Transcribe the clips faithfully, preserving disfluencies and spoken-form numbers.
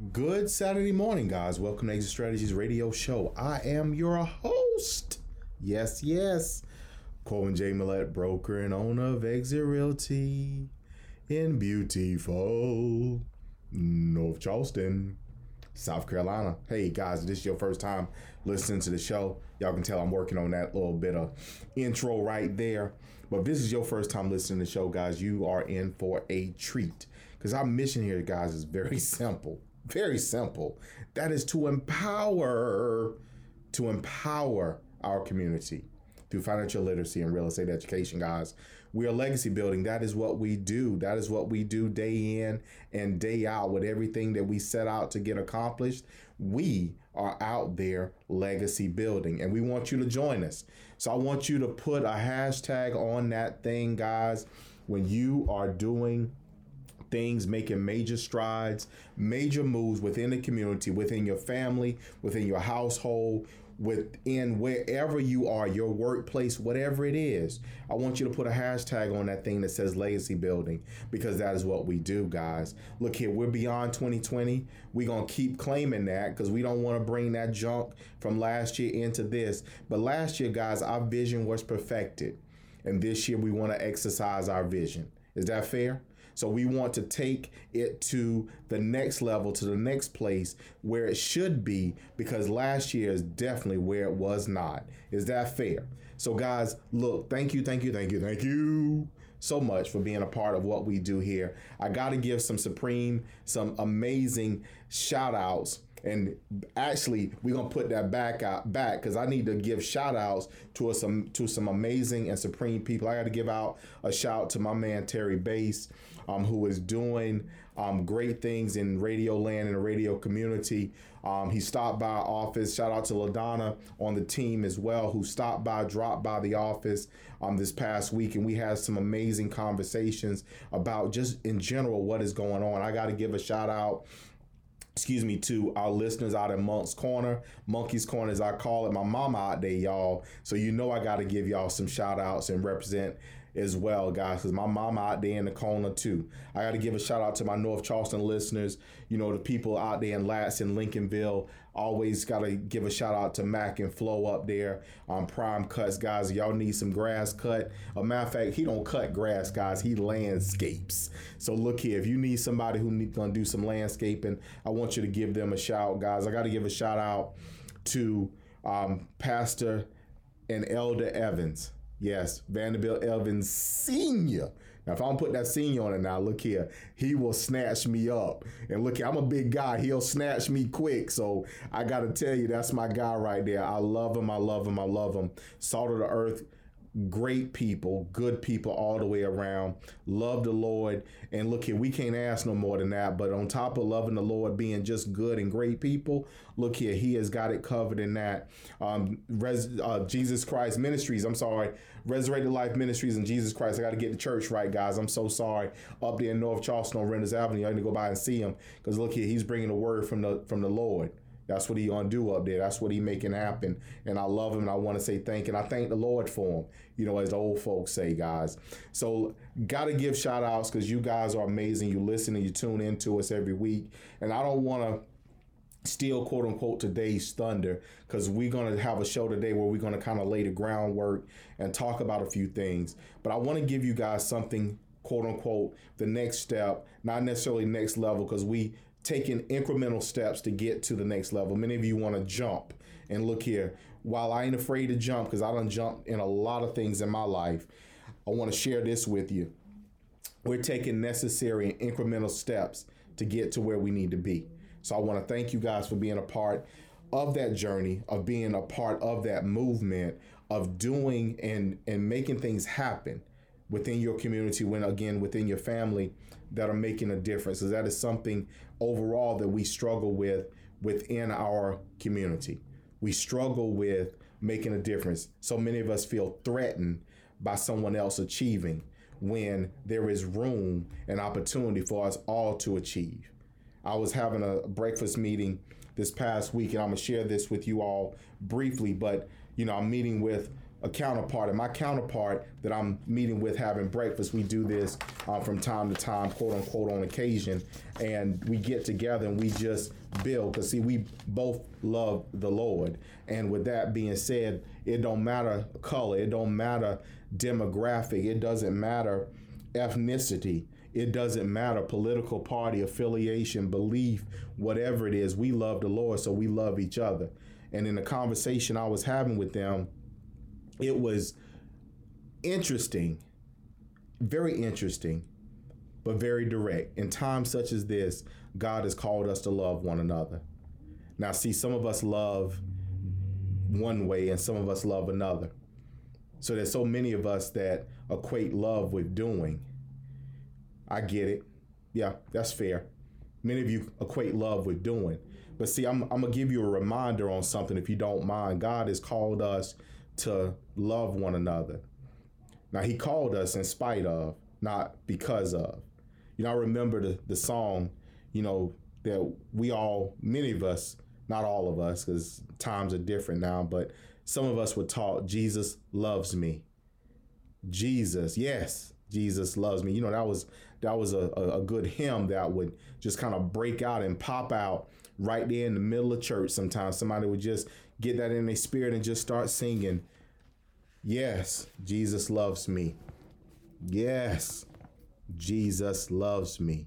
Good Saturday morning, guys. Welcome to Exit Strategies Radio Show. I am your host. Yes, yes. Coleman J. Millett, broker and owner of Exit Realty in beautiful North Charleston, South Carolina. Hey, guys, if this is your first time listening to the show, y'all can tell I'm working on that little bit of intro right there. But if this is your first time listening to the show, guys, you are in for a treat. Because our mission here, guys, is very simple. Very simple. That is to empower, to empower our community through financial literacy and real estate education, guys. We are legacy building. That is what we do. That is what we do day in and day out with everything that we set out to get accomplished. We are out there legacy building, and we want you to join us. So I want you to put a hashtag on that thing, guys, when you are doing things, making major strides, major moves within the community, within your family, within your household, within wherever you are, your workplace, whatever it is. I want you to put a hashtag on that thing that says legacy building, because that is what we do, guys. Look here, we're beyond twenty twenty. We're going to keep claiming that because we don't want to bring that junk from last year into this. But last year, guys, our vision was perfected. And this year we want to exercise our vision. Is that fair? So we want to take it to the next level, to the next place where it should be, because last year is definitely where it was not. Is that fair? So guys, look, thank you, thank you, thank you, thank you so much for being a part of what we do here. I got to give some supreme, some amazing shout outs. And actually, we're going to put that back out back because I need to give shout outs to some to some amazing and supreme people. I got to give out a shout out to my man, Terry Bass, um, who is doing um, great things in radio land and the radio community. Um, he stopped by our office. Shout out to LaDonna on the team as well, who stopped by, dropped by the office um, this past week. And we had some amazing conversations about just in general what is going on. I got to give a shout out excuse me, to our listeners out in Monk's Corner, Monkey's Corner, as I call it, my mama out there, y'all. So you know I got to give y'all some shout outs and represent as well, guys, because my mama out there in the corner too. I got to give a shout out to my North Charleston listeners, you know, the people out there in Latts and Lincolnville. Always got to give a shout out to Mac and Flo up there on Prime Cuts, guys. Y'all need some grass cut. A matter of fact, he don't cut grass, guys. He landscapes. So look here, if you need somebody who need, gonna do some landscaping, I want you to give them a shout, guys. I got to give a shout out to um, Pastor and Elder Evans. Yes, Vanderbilt Evans Senior. Now, if I don't put that senior on it now, look here, he will snatch me up. And look here, I'm a big guy. He'll snatch me quick. So I got to tell you, that's my guy right there. I love him. I love him. I love him. Salt of the earth. Great people, good people all the way around. Love the Lord. And look here, we can't ask no more than that. But on top of loving the Lord, being just good and great people, look here, he has got it covered in that. Um, Res, uh, Jesus Christ Ministries, I'm sorry, Resurrected Life Ministries and Jesus Christ. I got to get the church right, guys. I'm so sorry. Up there in North Charleston on Renders Avenue, I need to go by and see him, because look here, he's bringing the word from the from the Lord. That's what he gonna do up there. That's what he making happen. And I love him, and I want to say thank you. And I thank the Lord for him, you know, as the old folks say, guys. So got to give shout outs because you guys are amazing. You listen and you tune into us every week. And I don't want to steal, quote unquote, today's thunder, because we're going to have a show today where we're going to kind of lay the groundwork and talk about a few things. But I want to give you guys something, quote unquote, the next step, not necessarily next level, because we taking incremental steps to get to the next level. Many of you want to jump. And look here, while I ain't afraid to jump, because I done jumped in a lot of things in my life, I want to share this with you. We're taking necessary and incremental steps to get to where we need to be. So I want to thank you guys for being a part of that journey, of being a part of that movement, of doing and, and making things happen within your community, when again, within your family, that are making a difference. So that is something overall that we struggle with within our community. We struggle with making a difference. So many of us feel threatened by someone else achieving when there is room and opportunity for us all to achieve. I was having a breakfast meeting this past week, and I'm gonna share this with you all briefly, but you know, I'm meeting with a counterpart, and my counterpart that I'm meeting with having breakfast, we do this uh, from time to time, quote unquote, on occasion, and we get together and we just build. Because see, we both love the Lord, and with that being said, it don't matter color, it don't matter demographic, it doesn't matter ethnicity, it doesn't matter political party affiliation, belief, whatever it is. We love the Lord, so we love each other. And in the conversation I was having with them, it was interesting, very interesting, but very direct. In times such as this, God has called us to love one another. Now, see, some of us love one way and some of us love another. So there's so many of us that equate love with doing. I get it. Yeah, that's fair. Many of you equate love with doing. But see, I'm, I'm going to give you a reminder on something if you don't mind. God has called us to love one another. Now, he called us in spite of, not because of. You know, I remember the, the song, you know, that we all, many of us, not all of us, because times are different now, but some of us were taught, Jesus loves me. Jesus, yes, Jesus loves me. You know, that was that was a, a, a good hymn that would just kind of break out and pop out right there in the middle of church. Sometimes somebody would just get that in their spirit and just start singing, yes, Jesus loves me. Yes, Jesus loves me.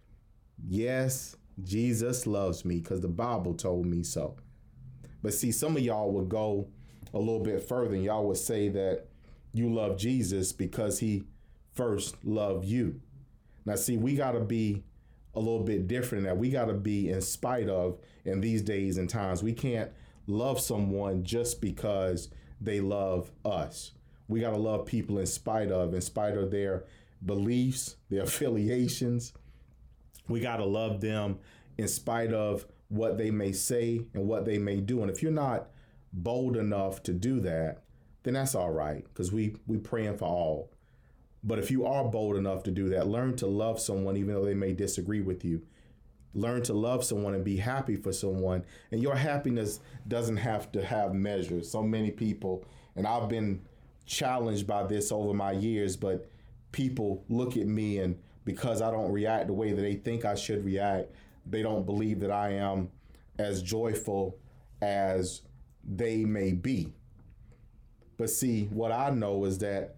Yes, Jesus loves me, because the Bible told me so. But see, some of y'all would go a little bit further and y'all would say that you love Jesus because he first loved you. Now, see, we got to be a little bit different than that. We got to be in spite of in these days and times. We can't love someone just because they love us. We got to love people in spite of, in spite of their beliefs, their affiliations. We got to love them in spite of what they may say and what they may do. And if you're not bold enough to do that, then that's all right, because we we praying for all. But if you are bold enough to do that, learn to love someone even though they may disagree with you. Learn to love someone and be happy for someone. And your happiness doesn't have to have measures. So many people, and I've been challenged by this over my years, but people look at me and because I don't react the way that they think I should react, they don't believe that I am as joyful as they may be. But see, what I know is that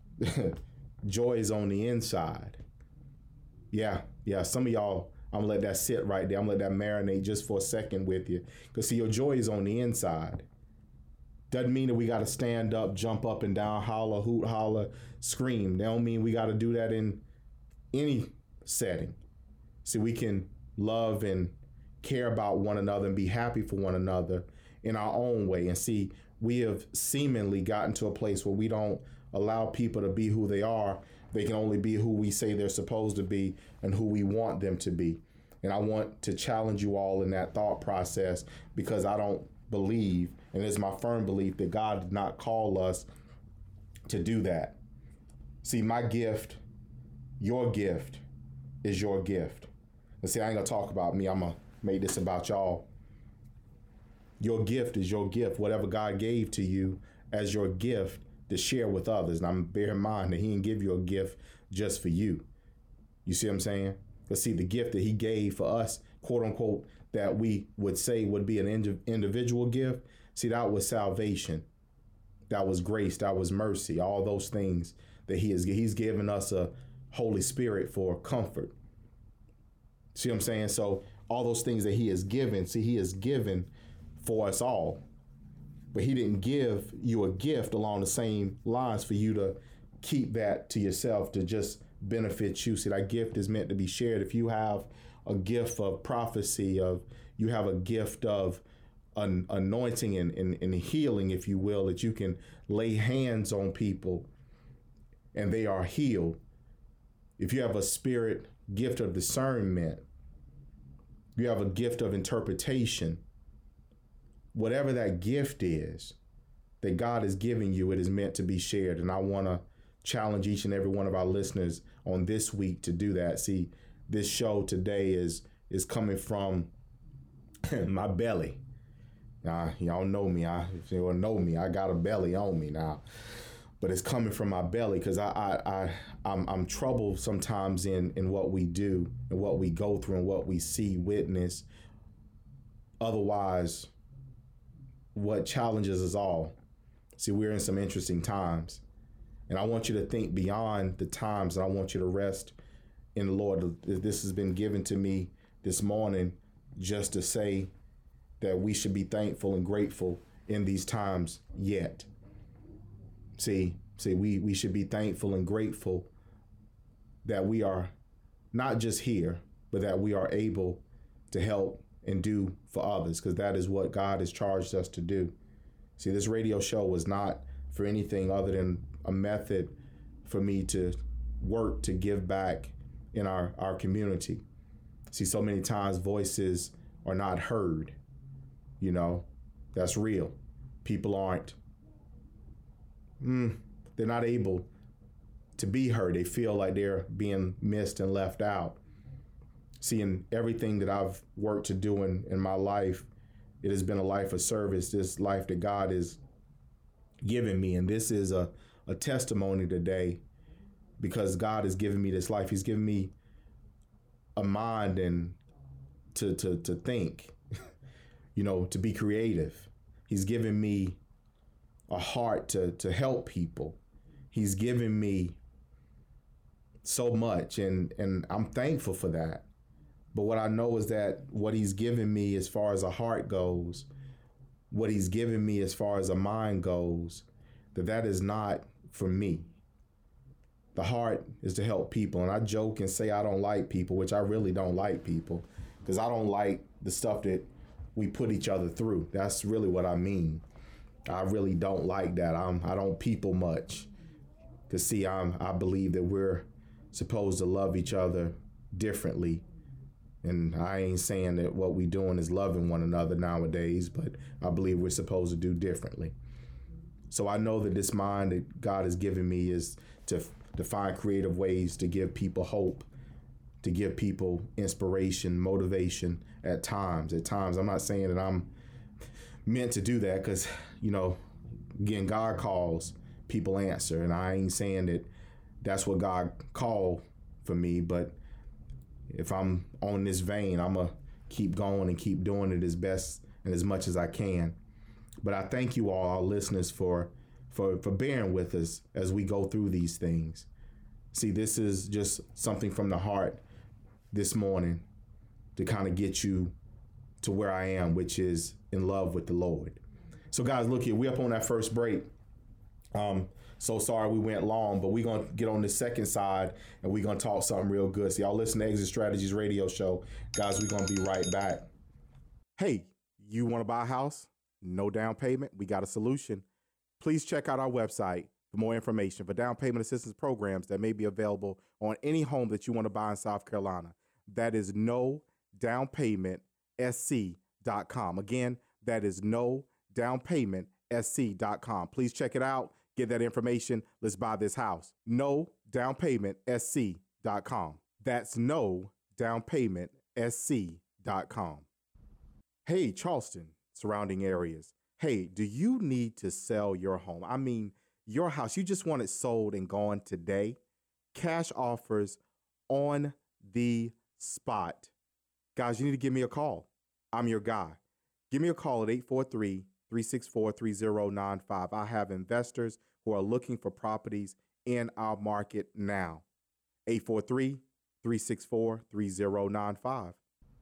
joy is on the inside. Yeah, yeah. Some of y'all, I'm gonna let that sit right there. I'm gonna let that marinate just for a second with you. Because see, your joy is on the inside. Doesn't mean that we gotta stand up, jump up and down, holler, hoot, holler, scream. That don't mean we gotta do that in any setting. See, we can love and care about one another and be happy for one another in our own way. And see, we have seemingly gotten to a place where we don't allow people to be who they are. They can only be who we say they're supposed to be and who we want them to be. And I want to challenge you all in that thought process, because I don't believe, and it's my firm belief, that God did not call us to do that. See, my gift, your gift, is your gift. And see, I ain't gonna talk about me. I'm gonna make this about y'all. Your gift is your gift. Whatever God gave to you as your gift to share with others. And I'm bear in mind that he didn't give you a gift just for you. You see what I'm saying? But see, the gift that he gave for us, quote unquote, that we would say would be an ind- individual gift. See, that was salvation. That was grace. That was mercy. All those things that he is, he's given us a Holy Spirit for comfort. See what I'm saying? So all those things that he has given, see, he has given for us all. But he didn't give you a gift along the same lines for you to keep that to yourself, to just benefit you. See, that gift is meant to be shared. If you have a gift of prophecy, of you have a gift of an anointing and, and, and healing, if you will, that you can lay hands on people and they are healed. If you have a spirit gift of discernment, you have a gift of interpretation, whatever that gift is that God is giving you, it is meant to be shared. And I want to challenge each and every one of our listeners on this week to do that. See, this show today is is coming from my belly. Uh, y'all know me. I, if you don't know me, I got a belly on me now. But it's coming from my belly because I, I, I, I'm, I'm troubled sometimes in, in what we do and what we go through and what we see, witness. Otherwise, what challenges us all. See, we're in some interesting times. And I want you to think beyond the times, and I want you to rest in the Lord. This has been given to me this morning just to say that we should be thankful and grateful in these times yet. See, see, we, we should be thankful and grateful that we are not just here, but that we are able to help and do for others, because that is what God has charged us to do. See, this radio show was not for anything other than a method for me to work to give back in our, our community. See, so many times voices are not heard. You know, that's real. People aren't, mm, they're not able to be heard. They feel like they're being missed and left out. Seeing everything that I've worked to do in, in my life, it has been a life of service, this life that God has given me. And this is a, a testimony today because God has given me this life. He's given me a mind and to, to, to think, you know, to be creative. He's given me a heart to, to help people. He's given me so much, and, and I'm thankful for that. But what I know is that what he's given me as far as a heart goes, what he's given me as far as a mind goes, that that is not for me. The heart is to help people. And I joke and say I don't like people, which I really don't like people, because I don't like the stuff that we put each other through. That's really what I mean. I really don't like that. I'm, I don't people much. Because see, I'm, I believe that we're supposed to love each other differently. And I ain't saying that what we're doing is loving one another nowadays, but I believe we're supposed to do differently. So I know that this mind that God has given me is to, to find creative ways to give people hope, to give people inspiration, motivation at times. At times, I'm not saying that I'm meant to do that because, you know, again, God calls, people answer. And I ain't saying that that's what God called for me, but if I'm on this vein, I'm going to keep going and keep doing it as best and as much as I can. But I thank you all, our listeners, for, for, for bearing with us as we go through these things. See, this is just something from the heart this morning to kind of get you to where I am, which is in love with the Lord. So guys, look here, we up on that first break. Um, so sorry we went long, but we're going to get on the second side and we're going to talk something real good. So y'all listen to Exit Strategies Radio Show. Guys, we're going to be right back. Hey, you want to buy a house? No down payment? We got a solution. Please check out our website for more information for down payment assistance programs that may be available on any home that you want to buy in South Carolina. That is no down payment S C dot com. Again, that is no down payment S C dot com. Please check it out. Get that information. Let's buy this house. no down payment S C dot com. That's no down payment S C dot com. Hey, Charleston, surrounding areas. Hey, do you need to sell your home? I mean, your house. You just want it sold and gone today. Cash offers on the spot. Guys, you need to give me a call. I'm your guy. Give me a call at eight four three, three six four, three zero nine five. I have investors who are looking for properties in our market now. eight four three, three six four, three zero nine five.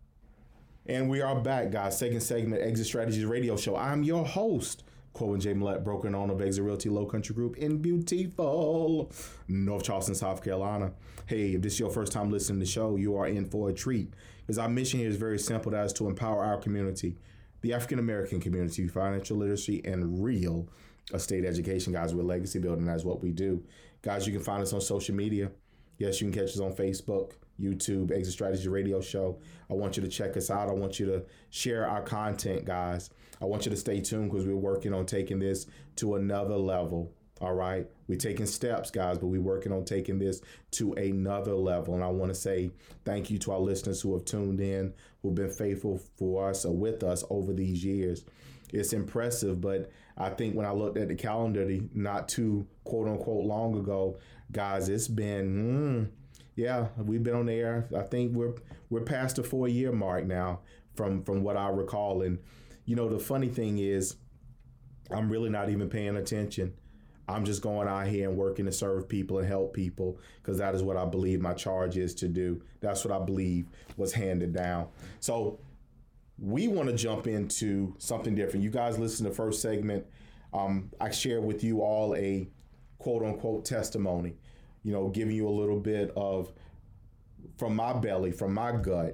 And we are back, guys. Second segment, Exit Strategies Radio Show. I'm your host, Corwin J. Millett, broker and owner of Exit Realty Low Country Group in beautiful North Charleston, South Carolina. Hey, if this is your first time listening to the show, you are in for a treat. Because our mission here is very simple. That is to empower our community, the African-American community, financial literacy, and real estate education. Guys, we're legacy building. That's what we do. Guys, you can find us on social media. Yes, you can catch us on Facebook, YouTube, Exit Strategy Radio Show. I want you to check us out. I want you to share our content, guys. I want you to stay tuned because we're working on taking this to another level. All right. We're taking steps, guys, but we're working on taking this to another level. And I want to say thank you to our listeners who have tuned in who've been faithful for us or with us over these years. It's impressive, but I think when I looked at the calendar the, not too quote unquote long ago, guys, it's been, mm, yeah, we've been on the air. I think we're we're past the four year mark now from from what I recall. And, you know, the funny thing is, I'm really not even paying attention. I'm just going out here and working to serve people and help people because that is what I believe my charge is to do. That's what I believe was handed down. So we want to jump into something different. You guys listen to the first segment. Um, I shared with you all a quote unquote testimony, you know, giving you a little bit of from my belly, from my gut,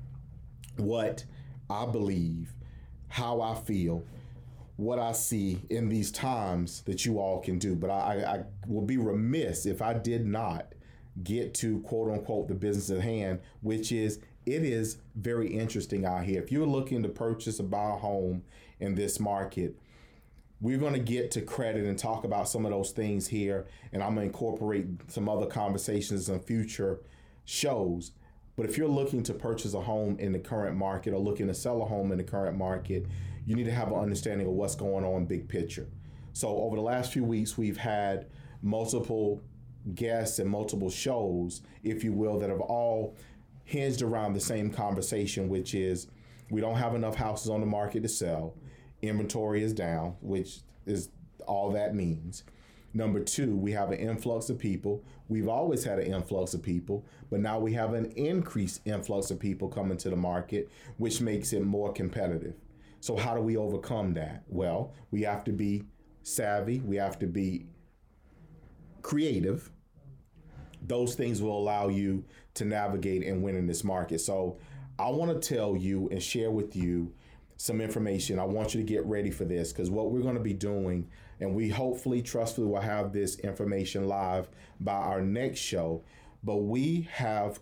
what I believe, how I feel, what I see in these times that you all can do. But I, I will be remiss if I did not get to quote unquote the business at hand, which is it is very interesting out here. If you're looking to purchase or buy a home in this market, we're going to get to credit and talk about some of those things here. And I'm going to incorporate some other conversations in future shows. But if you're looking to purchase a home in the current market or looking to sell a home in the current market, you need to have an understanding of what's going on big picture. So over the last few weeks, we've had multiple guests and multiple shows, if you will, that have all hinged around the same conversation, which is we don't have enough houses on the market to sell. Inventory is down, which is all that means. Number two, we have an influx of people. We've always had an influx of people, but now we have an increased influx of people coming to the market, which makes it more competitive. So how do we overcome that? Well, we have to be savvy. We have to be creative. Those things will allow you to navigate and win in this market. So I want to tell you and share with you some information. I want you to get ready for this because what we're going to be doing, and we hopefully, trustfully will have this information live by our next show, but we have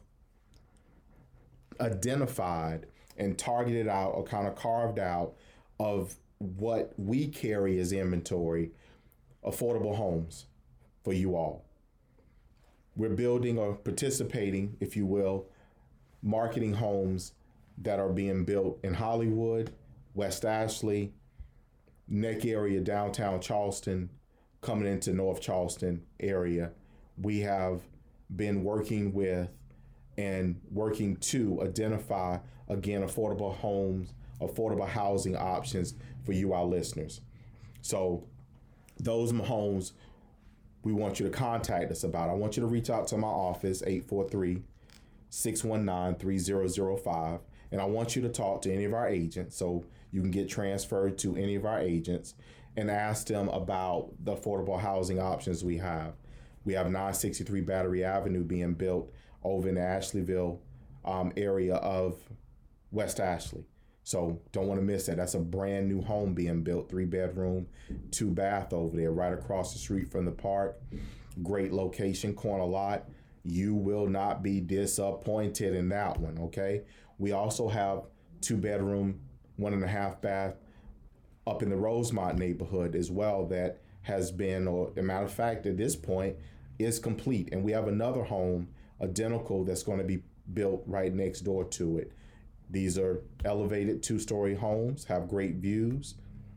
identified and targeted out or kind of carved out of what we carry as inventory, affordable homes for you all. We're building or participating, if you will, marketing homes that are being built in Hollywood, West Ashley, Neck area, downtown Charleston, coming into North Charleston area. We have been working with and working to identify, again, affordable homes, affordable housing options for you, our listeners. So those homes we want you to contact us about. I want you to reach out to my office, eight four three, six one nine, three zero zero five. And I want you to talk to any of our agents so you can get transferred to any of our agents and ask them about the affordable housing options we have. We have nine sixty-three Battery Avenue being built over in the Ashleyville um, area of West Ashley. So don't want to miss that. That's a brand new home being built, three bedroom, two bath over there, right across the street from the park. Great location, corner lot. You will not be disappointed in that one, okay? We also have two bedroom, one and a half bath up in the Rosemont neighborhood as well that has been, or a matter of fact, at this point, is complete. And we have another home, identical, that's going to be built right next door to it. These are elevated two-story homes, have great views,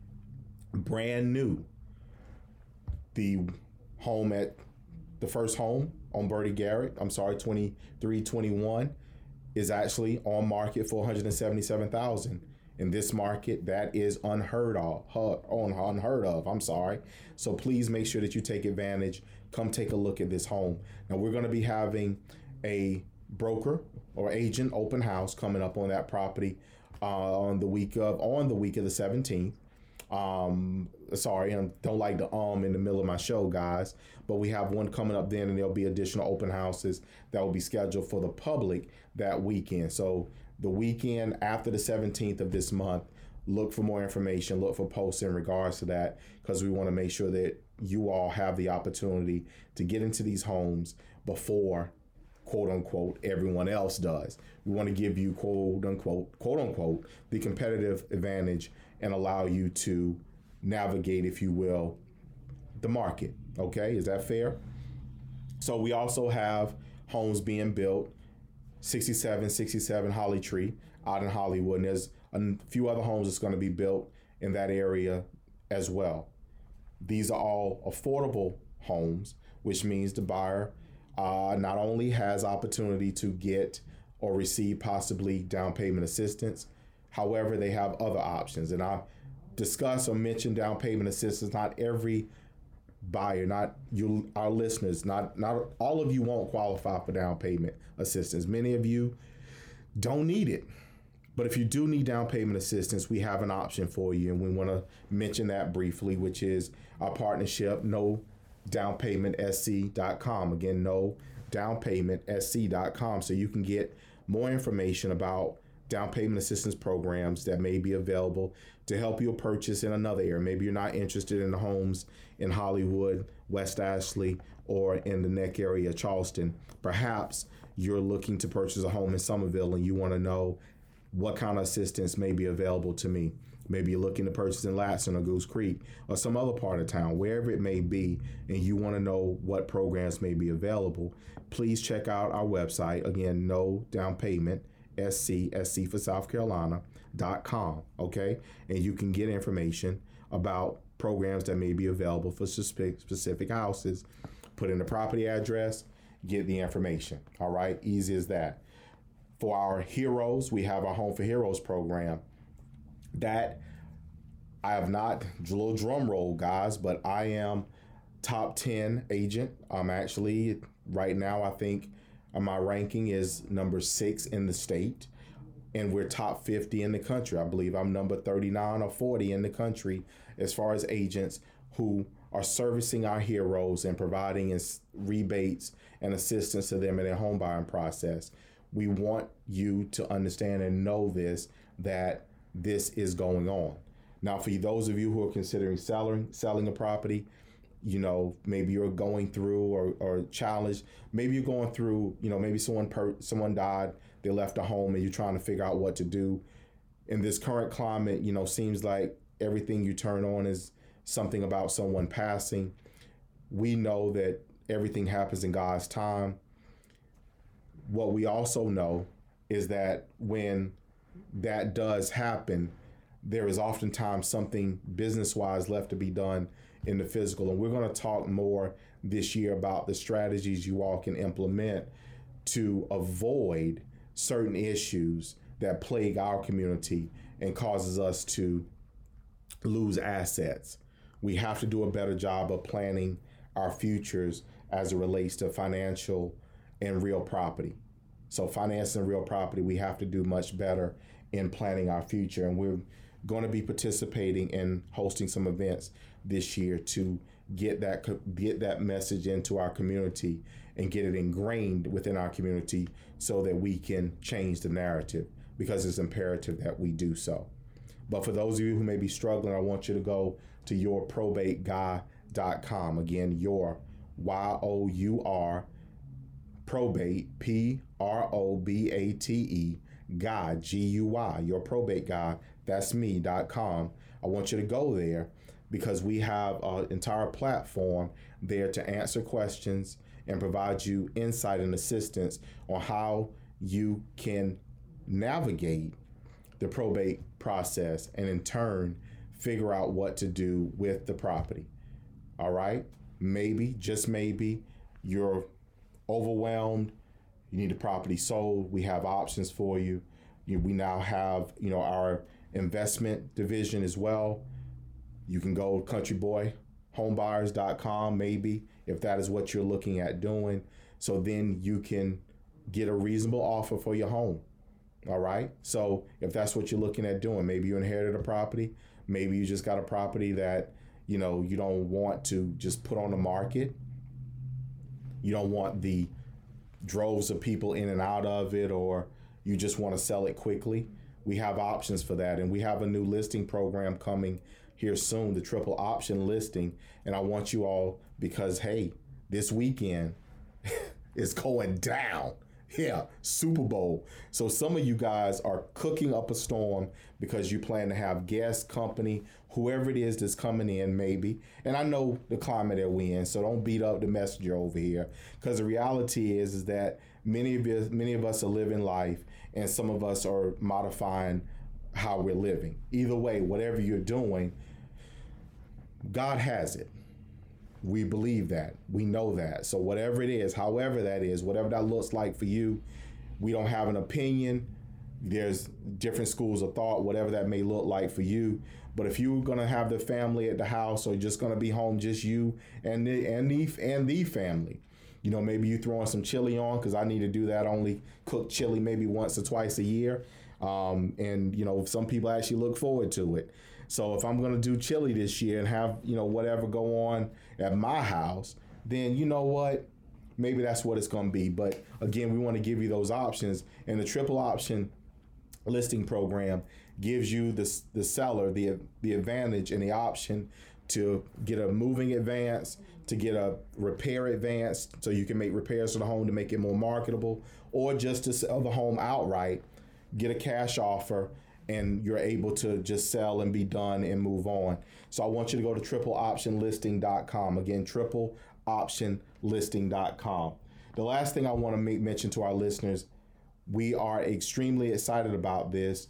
brand new. The home at the first home on Bertie Garrett, I'm sorry, twenty-three twenty-one, is actually on market for one hundred seventy-seven thousand dollars. In this market, that is unheard of, unheard of, I'm sorry. So please make sure that you take advantage. Come take a look at this home. Now we're going to be having a broker or agent open house coming up on that property uh, on the week of on the week of the seventeenth. Um, sorry, I don't like the um in the middle of my show, guys, but we have one coming up then, and there'll be additional open houses that will be scheduled for the public that weekend. So the weekend after the seventeenth of this month, look for more information, look for posts in regards to that, because we want to make sure that you all have the opportunity to get into these homes before, quote unquote, everyone else does. We want to give you, quote unquote, quote unquote, the competitive advantage and allow you to navigate, if you will, the market. Okay, is that fair? So we also have homes being built, sixty-seven sixty-seven Holly Tree out in Hollywood. And there's a few other homes that's going to be built in that area as well. These are all affordable homes, which means the buyer uh, not only has opportunity to get or receive possibly down payment assistance, however, they have other options. And I discuss or mention down payment assistance. Not every buyer, not you, our listeners, not not all of you won't qualify for down payment assistance. Many of you don't need it. But if you do need down payment assistance, we have an option for you. And we want to mention that briefly, which is our partnership, no down payment s c dot com. Again, no down payment s c dot com. So you can get more information about down payment assistance programs that may be available to help you purchase in another area. Maybe you're not interested in the homes in Hollywood, West Ashley, or in the neck area, Charleston. Perhaps you're looking to purchase a home in Somerville and you want to know what kind of assistance may be available to me. Maybe you're looking to purchase in Latson or Goose Creek or some other part of town, wherever it may be, and you want to know what programs may be available. Please check out our website. Again, no down payment, S C, S C for South Carolina, dot com, okay? And you can get information about programs that may be available for specific, specific houses. Put in the property address, get the information, all right? Easy as that. For our heroes, we have our Home for Heroes program. That I have not, little drum roll, guys, but I am top ten agent. I'm actually, right now, I think my ranking is number six in the state, and we're top fifty in the country. I believe I'm number thirty-nine or forty in the country as far as agents who are servicing our heroes and providing rebates and assistance to them in their home buying process. We want you to understand and know this, that this is going on. Now, for those of you who are considering selling, selling a property, you know, maybe you're going through or, or challenged. Maybe you're going through, you know, maybe someone per, someone died, they left a home, and you're trying to figure out what to do. In this current climate, you know, seems like everything you turn on is something about someone passing. We know that everything happens in God's time. What we also know is that when that does happen, there is oftentimes something business-wise left to be done in the physical. And we're going to talk more this year about the strategies you all can implement to avoid certain issues that plague our community and causes us to lose assets. We have to do a better job of planning our futures as it relates to financial and real property. So finance and real property, we have to do much better in planning our future. And we're going to be participating in hosting some events this year to get that get that message into our community and get it ingrained within our community so that we can change the narrative, because it's imperative that we do so. But for those of you who may be struggling, I want you to go to your probate guy dot com. Again, your Y O U R probate, P R O B A T E, guy, G U Y, your probate guy, that's me, dot com. I want you to go there because we have an entire platform there to answer questions and provide you insight and assistance on how you can navigate the probate process and in turn figure out what to do with the property. All right? Maybe, just maybe, you're overwhelmed, you need the property sold. We have options for you. you. We now have, you know, our investment division as well. You can go to country boy home buyers dot com, maybe, if that is what you're looking at doing. So then you can get a reasonable offer for your home. All right. So if that's what you're looking at doing, maybe you inherited a property, maybe you just got a property that, you know, you don't want to just put on the market. You don't want the droves of people in and out of it, or you just want to sell it quickly. We have options for that. And we have a new listing program coming here soon, the triple option listing. And I want you all, because, hey, this weekend is going down. Yeah, Super Bowl. So some of you guys are cooking up a storm because you plan to have guests, company, whoever it is that's coming in, maybe. And I know the climate that we're in, so don't beat up the messenger over here. Because the reality is, is that many of us, many of us are living life and some of us are modifying how we're living. Either way, whatever you're doing, God has it. We believe that. We know that. So whatever it is, however that is, whatever that looks like for you, we don't have an opinion. There's different schools of thought, whatever that may look like for you. But if you're going to have the family at the house, or just going to be home, just you and the, and the, and the family, you know, maybe you throwing some chili on, because I need to do that. Only cook chili maybe once or twice a year. Um, and, you know, some people actually look forward to it. So if I'm going to do chili this year and have, you know, whatever go on at my house, then you know what? Maybe that's what it's going to be. But again, we want to give you those options. And the triple option listing program gives you the, the seller the, the advantage and the option to get a moving advance, to get a repair advance, so you can make repairs to the home to make it more marketable, or just to sell the home outright, get a cash offer, and you're able to just sell and be done and move on. So I want you to go to triple option listing dot com. Again, triple option listing dot com. The last thing I want to make mention to our listeners, we are extremely excited about this.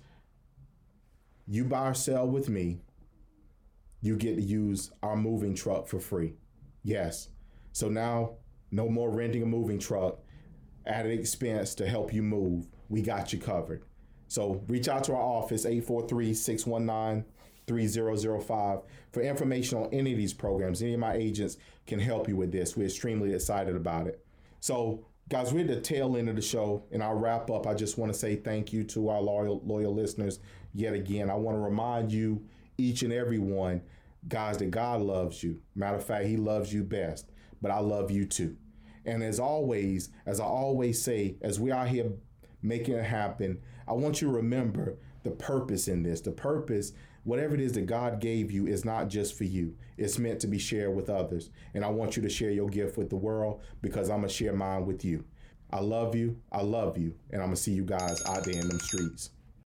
You buy or sell with me, you get to use our moving truck for free. Yes. So now, no more renting a moving truck at an expense to help you move. We got you covered. So reach out to our office, eight four three, six one nine, three zero zero five, for information on any of these programs. Any of my agents can help you with this. We're extremely excited about it. So, guys, we're at the tail end of the show, and I'll wrap up. I just want to say thank you to our loyal, loyal listeners yet again. I want to remind you, each and every one, guys, that God loves you. Matter of fact, he loves you best, but I love you too. And as always, as I always say, as we are here making it happen, I want you to remember the purpose in this. The purpose, whatever it is that God gave you, is not just for you. It's meant to be shared with others. And I want you to share your gift with the world, because I'm going to share mine with you. I love you. I love you. And I'm going to see you guys out there in them streets.